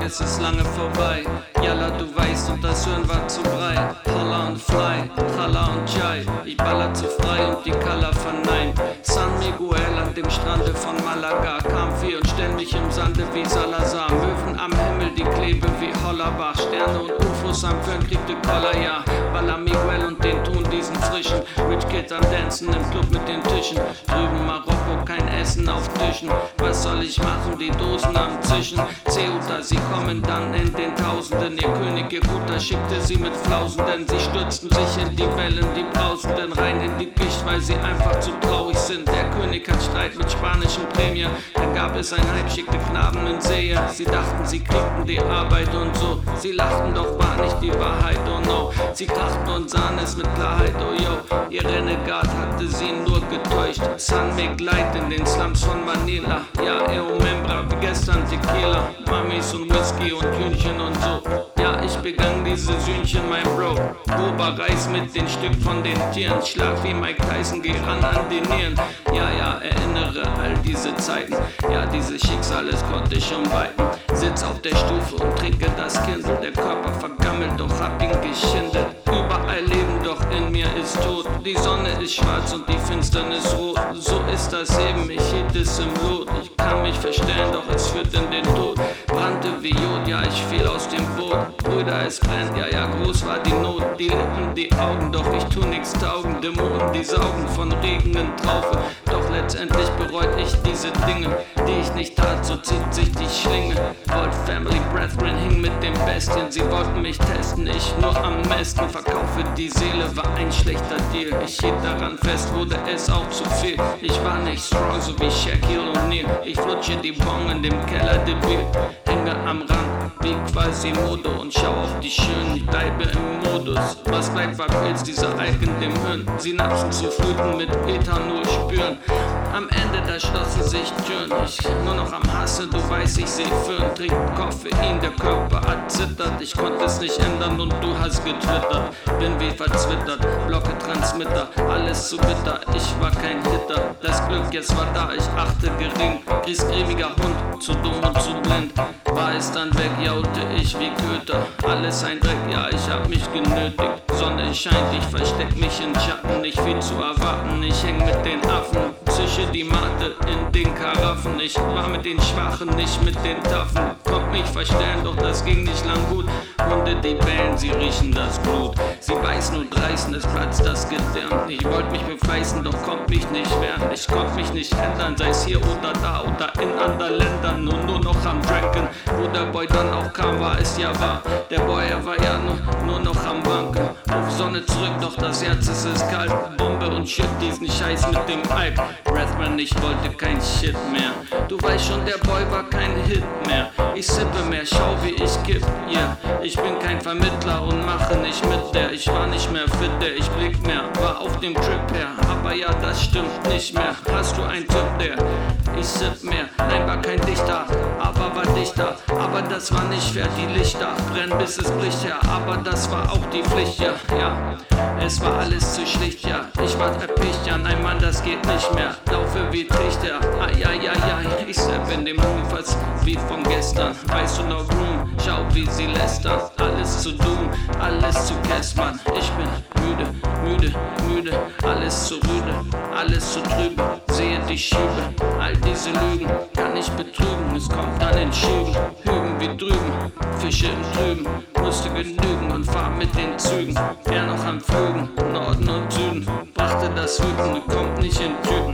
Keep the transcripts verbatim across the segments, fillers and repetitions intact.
es ist lange vorbei. Yalla, du weißt, und das Hören war zu breit. Holla und Fly, Chala und Jai. Ich baller zu frei und die Kala verneint. San Miguel an dem Strande von Malaga. Kam viel und stell mich im Sande wie Salazar. Möwen am Himmel, die klebe wie Hollerbach. Sterne und U F Os am Föhn, kriegte Koller, ja. Baller Miguel und den Ton, diesen frischen. Rich Kids am Dancen im Club mit den Tischen. Drüben Marokko, kein Essen auf Tischen. Was soll ich machen, die Dosen am Zischen. Ceuta, sie kommen dann in den Tausenden. Ihr König, ihr Guter, schickte sie mit Flausenden. Sie stürzten sich in die Wellen, die Brausenden. Rein in die Gicht, weil sie einfach zu traurig sind. Der König hat Streit mit spanischen Prämien. Dann gab es ein Hype, schickte Knaben in Sehe. Sie dachten, sie kriegten die Arbeit und so. Sie lachten, doch war nicht die Wahrheit, oh no. Sie krachten und sahen es mit Klarheit, oh yo. Ihr Renegat hatte sie nur getäuscht. Sun make light in den Slums von Manila. Ja, eo membra, wie gestern Tequila. Mamis und Whisky und Hühnchen und so. Ja, ich begann diese Sühnchen, mein Bro. Boba Reis mit den Stück von den Tieren. Schlag wie Mike Tyson, geh ran an die Nieren. Ja, ja, erinnere all diese Zeiten. Ja, dieses Schicksal, es konnte ich schon weiten. Sitz auf der Stufe und trinke das Kindle. Der Körper vergammelt, doch hab ihn geschindelt. Überall Leben, doch in mir ist Tod. Die Sonne ist schwarz und die Finsternis rot. So ist das Leben, ich hielt es im Lot. Ich kann mich verstellen, doch es führt in den Tod. Brannte wie Jod, ja, ich fiel aus dem Boot. Brüder, es brennt, ja, ja, groß war die Not. Die Lippen, die Augen, doch ich tu nix taugen. Dämonen, die saugen von regenden Traufe. Doch letztendlich bereut ich diese Dinge, die ich nicht tat, so zieht sich die Schlinge. Old Family Brethren hing mit den Bestien. Sie wollten mich testen, ich nur am meisten. Verkaufe die Seele, war ein schlechter Deal. Ich hielt daran fest, wurde es auch zu viel. Ich war nicht strong, so wie Shaquille O'Neal. Ich flutsche die Bong in dem Keller de Bill. Hänge am Rand, wie Quasimodo. Und schau auf die Schönen, ich bleibe im Modus. Was bleibt, war Pilz, dieser Algen dem Hirn. Synapsen zu Fluten mit Ethanol spüren. Am Ende, da schlossen sich Türen. Ich nur noch am Hasse, du weißt, ich seh Föhn. Trink Koffein, der Körper hat zittert. Ich konnte es nicht ändern und du hast getwittert. Bin wie verzwittert, blocke Transmitter. Alles zu bitter, ich war kein Hitter. Das Glück, jetzt war da, ich achte gering. Griesgrämiger Hund, zu dumm und zu blind. War es dann weg, jaute ich wie Köter. Alles ein Dreck, ja, ich hab mich genötigt. Sonne scheint, ich versteck mich in Schatten. Nicht viel zu erwarten, ich häng mit den Affen. Zische die Mate in den Karaffen. Ich war mit den Schwachen, nicht mit den Taffen. Kommt mich verstellen, doch das ging nicht lang gut. Hunde, die bellen, sie riechen das Blut. Sie beißen und reißen, es platzt das Gedärm. Ich wollte mich befleißen, doch kommt mich nicht wehren. Ich konnte mich nicht ändern, sei es hier oder da oder in anderen Ländern. Nur, nur noch am Dranken. Wo der Boy dann auch kam, war es ja wahr. Der Boy, er war ja nur, nur noch am Wanken. Auf Sonne zurück, doch das Herz es ist kalt. Bombe und Shit, diesen Scheiß mit dem Hype. Breathman, ich wollte kein Shit mehr. Du weißt schon, der Boy war kein Hit mehr. Ich sippe mehr, schau wie ich kipp, yeah. Ich bin kein Vermittler und mache nicht mit der. Ich war nicht mehr fit, der ich blick mehr. War auf dem Trip her, aber ja, das stimmt nicht mehr. Hast du einen Tipp, der? Ich sipp mehr. Nein, war kein Dichter, aber war dichter. Aber das war nicht fair, die Lichter brennen bis es bricht, ja. Aber das war auch die Pflicht, ja, ja. Es war alles zu schlicht, ja. Ich war erpicht, ja. Nein, Mann, das geht nicht mehr. Laufe wie Trichter, ah, ja, ja, ja. Ich sepp in dem Unfalls wie von gestern. Weißt du noch, Room? Schau, wie sie lästern. Alles zu Doom, alles zu Kästmann. Ich bin müde, müde, müde. Alles zu rüde, alles zu trübe. Sehe die Schübe, all diese Lügen kann ich betrügen. Es kommt dann in Schüben, Hüben wie drüben. Fische im Trüben, musste genügen und fahr mit den Zügen. Er noch am Flügen, Norden und Süden. Brachte das Wüten, kommt nicht in Tüten.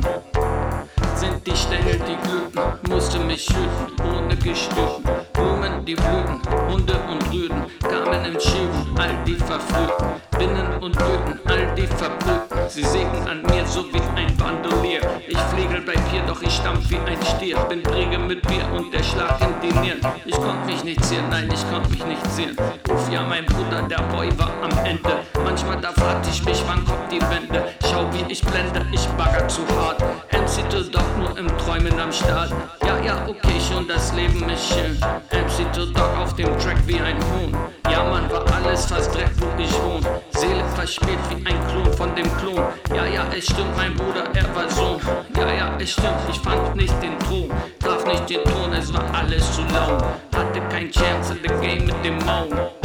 Sind die Stängel, die glühten, musste mich hüten, ohne Gestüten. Blumen, die blühten, Hunde und Rüden, kamen im Schieben, all die Verflügten. Binnen und Blüten, all die Verbrühten. Sie sägen an mir so wie ein Bandolier. Ich fliegel bleib hier, doch ich stampf wie ein Stier. Bin träge mit Bier und der Schlag in die Nieren. Ich konnt mich nicht sehen, nein, ich konnt mich nicht sehen. Uff, ja, mein Bruder, der Boy war am Ende. Manchmal da fragt ich mich, wann kommt die Wende? Schau, wie ich blende, ich bagger zu hart. M C to Dog nur im Träumen am Start. Ja, ja, okay, schon, das Leben ist schön. M C to Dog auf dem Track wie ein Huhn. Ja, Mann, war alles fast Dreck, wo ich wohn. Seele verspielt wie ein Klon von dem Klon. Ja, ja, es stimmt, mein Bruder, er war Sohn. Ja, ja, es stimmt, ich fand nicht den Thron. Traf nicht den Ton, es war alles zu laut. Hatte kein Chance in the game mit dem Mo.